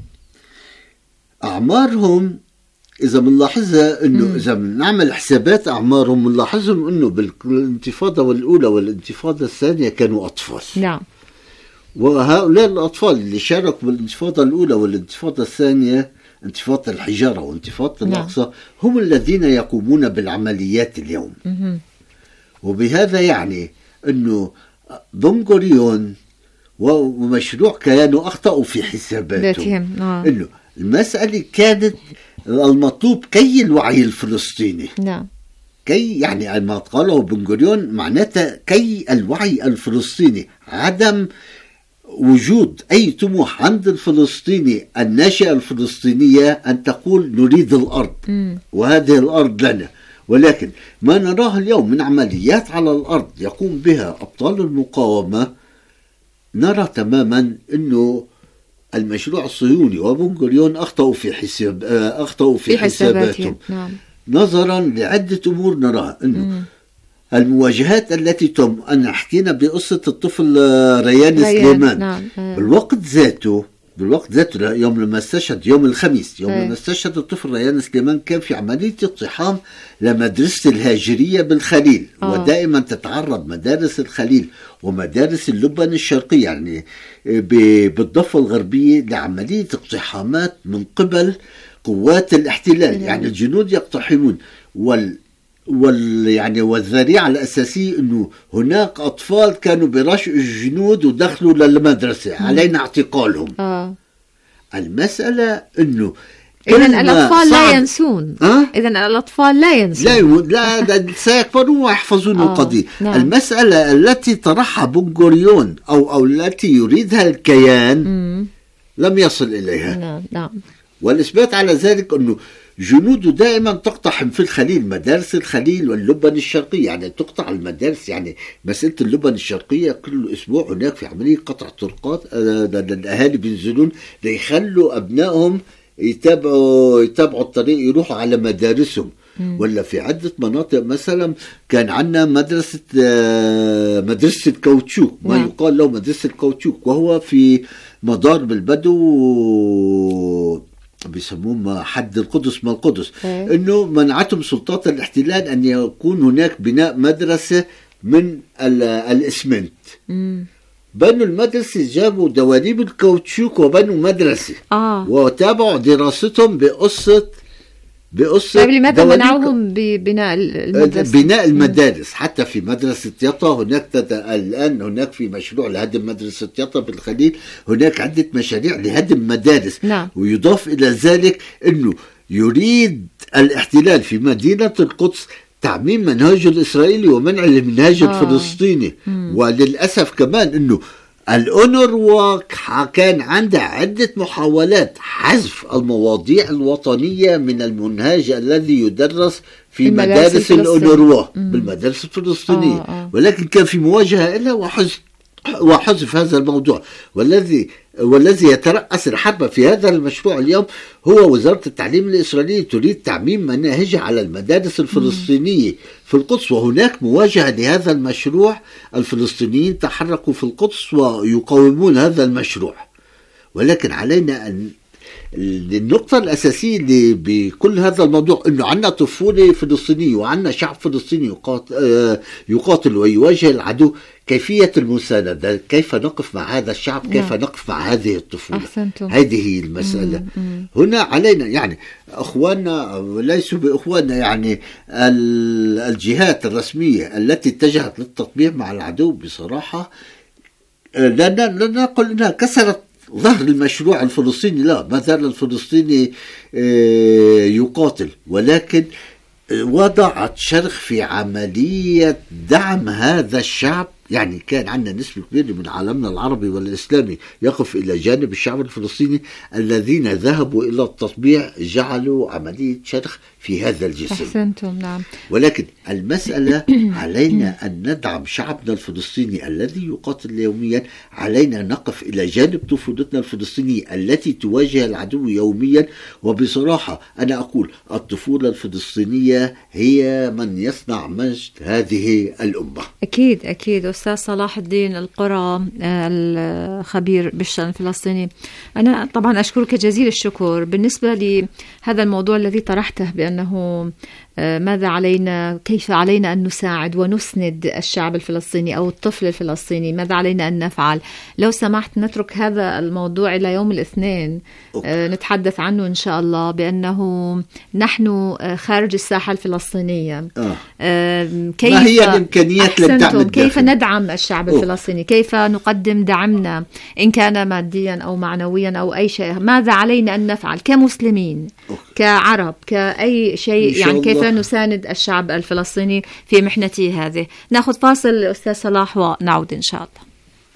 أعمارهم إذا بنلاحظها، إنه إذا بنعمل حسابات أعمارهم بنلاحظهم إنه بالانتفاضة الأولى والانتفاضة الثانية كانوا أطفال. نعم. وهؤلاء الأطفال اللي شاركوا بالانتفاضة الأولى والانتفاضة الثانية، انتفاضة الحجارة وانتفاضة الأقصى، هم الذين يقومون بالعمليات اليوم. وبهذا يعني أنه بن غوريون ومشروع كيانه أخطأوا في حساباتهم. أنه المسألة كانت المطلوب كي الوعي الفلسطيني. نعم. كي يعني ما قاله بن غوريون معناتها كي الوعي الفلسطيني، عدم وجود أي طموح عند الفلسطيني الناشئة الفلسطينية أن تقول نريد الأرض وهذه الأرض لنا. ولكن ما نراه اليوم من عمليات على الأرض يقوم بها أبطال المقاومة، نرى تماما أنه المشروع الصهيوني وبن غوريون أخطأوا في حساباتهم. نعم. نظرا لعدة أمور نراها، أنه المواجهات التي تم، أن حكينا بقصة الطفل ريان سليمان. نعم. بالوقت ذاته يوم لما استشهد، يوم الخميس لما استشهد الطفل ريان سليمان، كان في عملية اقتحام لمدرسة الهاجرية بالخليل. ودائما تتعرض مدارس الخليل ومدارس اللبنان الشرقية يعني بالضفة الغربية لعملية اقتحامات من قبل قوات الاحتلال. يعني الجنود يقتحمون والذريعة الأساسية أنه هناك أطفال كانوا برشق الجنود ودخلوا للمدرسة، علينا اعتقالهم. المسألة أنه إذن الأطفال لا ينسون. إذن الأطفال لا ينسون. لا سيكبرون ويحفظون القضية. نعم. المسألة التي طرحها بن غوريون أو التي يريدها الكيان لم يصل إليها. نعم. والإثبات على ذلك أنه جنوده دائما تقتحم في الخليل، مدارس الخليل واللبنان الشرقية. يعني تقطع المدارس، يعني مسألة اللبنان الشرقية كل أسبوع هناك في عملية قطع طرقات. الأهالي بينزلون ليخلوا أبنائهم يتابعوا الطريق يروحوا على مدارسهم. ولا في عدة مناطق مثلا كان عندنا مدرسة كاوتشوك، ما يقال له مدرسة الكاوتشوك، وهو في مدار بالبدو بيسموه حد القدس ما القدس. انه منعتهم سلطات الاحتلال ان يكون هناك بناء مدرسة من الاسمنت. بنوا المدرسة، جابوا دواليب الكاوتشوك وبنوا مدرسة. وتابعوا دراستهم بقصة طيب لماذا منعوهم ببناء المدرسة؟ بناء المدارس. حتى في مدرسة يطا هناك الآن هناك في مشروع لهدم مدرسة يطا بالخليل، هناك عدة مشاريع لهدم مدارس. نعم. ويضاف إلى ذلك أنه يريد الاحتلال في مدينة القدس تعميم منهج الإسرائيلي ومنع المنهج الفلسطيني. وللأسف كمان أنه الأونروا كان عنده عدة محاولات حذف المواضيع الوطنية من المنهج الذي يدرس في مدارس الأونروا بالمدارس الفلسطينية. ولكن كان في مواجهة إلها وحذف هذا الموضوع. والذي يترأس الحرب في هذا المشروع اليوم هو وزارة التعليم الإسرائيلية، تريد تعميم مناهجها على المدارس الفلسطينية في القدس. وهناك مواجهة لهذا المشروع، الفلسطينيين تحركوا في القدس ويقاومون هذا المشروع. ولكن علينا أن النقطة الأساسية اللي بكل هذا الموضوع أنه عندنا طفولة فلسطينية وعندنا شعب فلسطيني يقاتل ويواجه العدو. كيفية المساندة، كيف نقف مع هذا الشعب، كيف نقف مع هذه الطفولة. هذه هي المسألة. هنا علينا يعني أخواننا ليسوا بأخواننا، يعني الجهات الرسمية التي اتجهت للتطبيع مع العدو بصراحة لا نقول أنها كسرت ظهر المشروع الفلسطيني، لا، ما زال الفلسطيني يقاتل، ولكن وضعت شرخ في عملية دعم هذا الشعب. يعني كان عندنا نسبة كبيرة من عالمنا العربي والإسلامي يقف إلى جانب الشعب الفلسطيني، الذين ذهبوا إلى التطبيع جعلوا عملية شرخ في هذا الجسم. أحسنتم، نعم. ولكن المسألة علينا أن ندعم شعبنا الفلسطيني الذي يقاتل يوميا، علينا نقف إلى جانب طفولتنا الفلسطينية التي تواجه العدو يوميا. وبصراحة أنا أقول الطفولة الفلسطينية هي من يصنع مجد هذه الأمة. أكيد أكيد. أستاذ صلاح الدين القرى الخبير بالشأن الفلسطيني، أنا طبعا أشكرك جزيل الشكر بالنسبة لهذا الموضوع الذي طرحته، بأنه ماذا علينا، كيف علينا أن نساعد ونسند الشعب الفلسطيني أو الطفل الفلسطيني، ماذا علينا أن نفعل. لو سمحت نترك هذا الموضوع إلى يوم الاثنين نتحدث عنه إن شاء الله، بأنه نحن خارج الساحة الفلسطينية كيف ما هي الإمكانيات للدعم الداخلي؟ كيف ندعم الشعب الفلسطيني، كيف نقدم دعمنا إن كان ماديا أو معنويا أو أي شيء، ماذا علينا أن نفعل كمسلمين كعرب كأي شيء، يعني كيف نساند الشعب الفلسطيني في محنته هذه. نأخذ فاصل أستاذ صلاح ونعود إن شاء الله.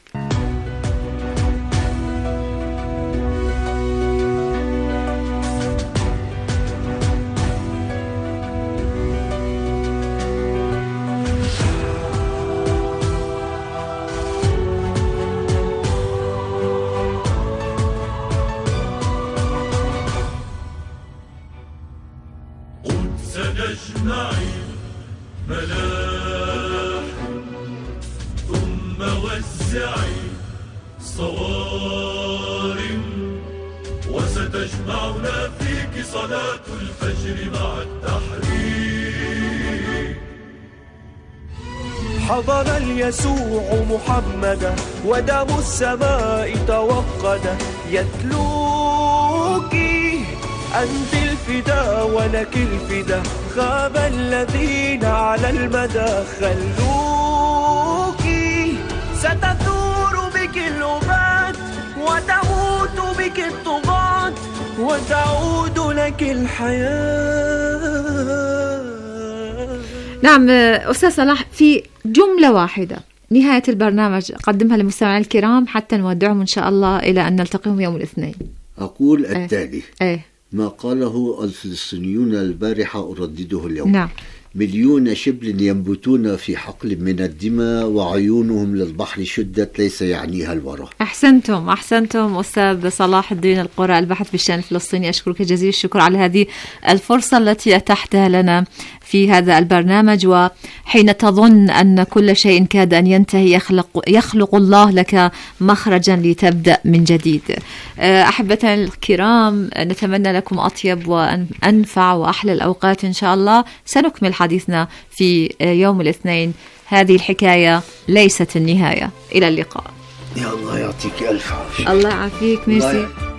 سنجمع ملاح ثم وزعي صوارم، وستجمعنا فيك صلاة الفجر مع التحرير. حضر اليسوع محمدا ودم السماء توقد، يتلوك أنت الفدا ولك الفدا، خاب الذين على المدى خلوك، ستثور بك اللغات وتموت بك الطغاة وتعود لك الحياة. نعم أستاذ صلاح، في جملة واحدة نهاية البرنامج قدمها للمستمعين الكرام حتى نودعهم إن شاء الله إلى أن نلتقيهم يوم الاثنين. أقول التالي: ما قاله الفلسطينيون البارحة أردده اليوم. نعم. مليون شبل ينبتون في حقل من الدماء وعيونهم للبحر شدت، ليس يعنيها الورى. أحسنتم أحسنتم أستاذ صلاح الدين القرى الباحث بالشأن الفلسطيني، أشكرك جزيل الشكر على هذه الفرصة التي أتحتها لنا في هذا البرنامج. وحين تظن أن كل شيء كاد أن ينتهي يخلق الله لك مخرجا لتبدأ من جديد. أحبتنا الكرام، نتمنى لكم أطيب وأنفع وأحلى الأوقات إن شاء الله. سنكمل حديثنا في يوم الاثنين. هذه الحكاية ليست النهاية. إلى اللقاء. يا الله يعطيك ألف عافية. الله يعافيك. ميرسي.